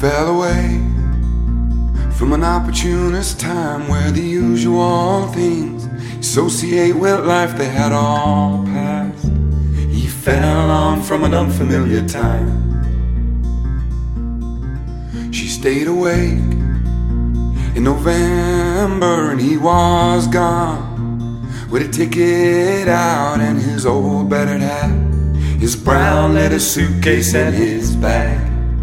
fell away from an opportunist time where the usual things associate with life they had all passed. He fell on from an unfamiliar time. She stayed awake in November and he was gone, with a ticket out and his old battered hat, his brown leather suitcase and his bag.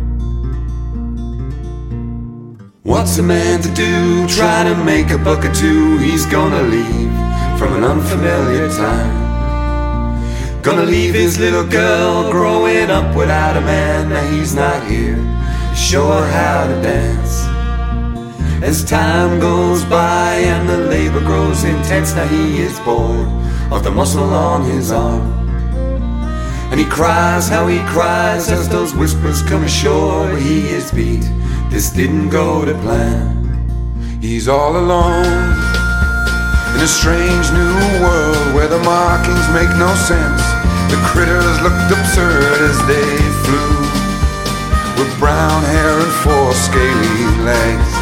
What's a man to do? Try to make a buck or two. He's gonna leave from an unfamiliar time. Gonna leave his little girl growing up without a man. Now he's not here to show her how to dance. As time goes by and the labor grows intense, now he is bored of the muscle on his arm. And he cries how he cries as those whispers come ashore. He is beat, this didn't go to plan. He's all alone in a strange new world where the markings make no sense. The critters looked absurd as they flew, with brown hair and four scaly legs.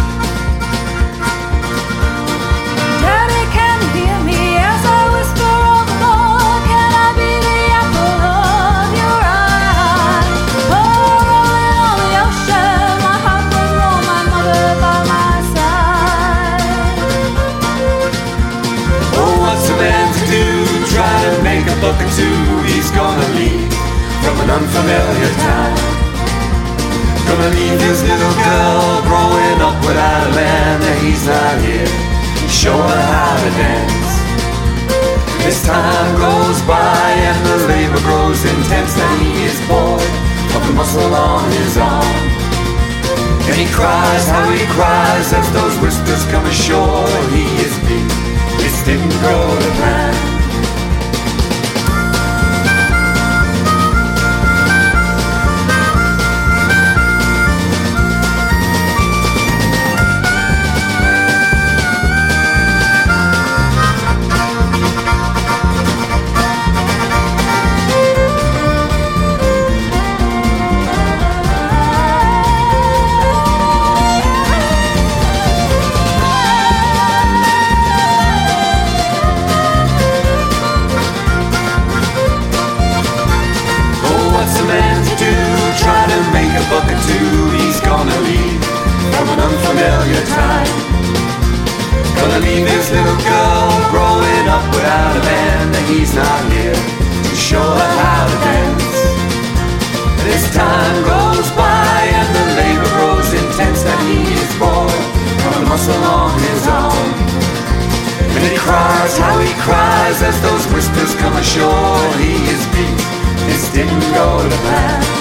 Daddy, can you hear me as I whisper on the floor? Can I be the apple of your eye? Oh, rolling on the ocean, my heart will roll, my mother by my side. Oh, what's a man to do? Try to make a buck or two. He's gonna leave from an unfamiliar time. Gonna leave his little girl growing up without a man. That he's not here to show her how to dance. As time goes by and the labor grows intense, that he is bored of the muscle on his arm. And he cries how he cries as those whispers come ashore. He is beat, this didn't go to plan. Buck or two, he's gonna leave from an unfamiliar time. Gonna leave his little girl growing up without a man. That he's not here to show her how to dance. And as time goes by and the labor grows intense, that he is bored from the muscle on his arm. And he cries how he cries as those whispers come ashore. He is beat, this didn't go to plan.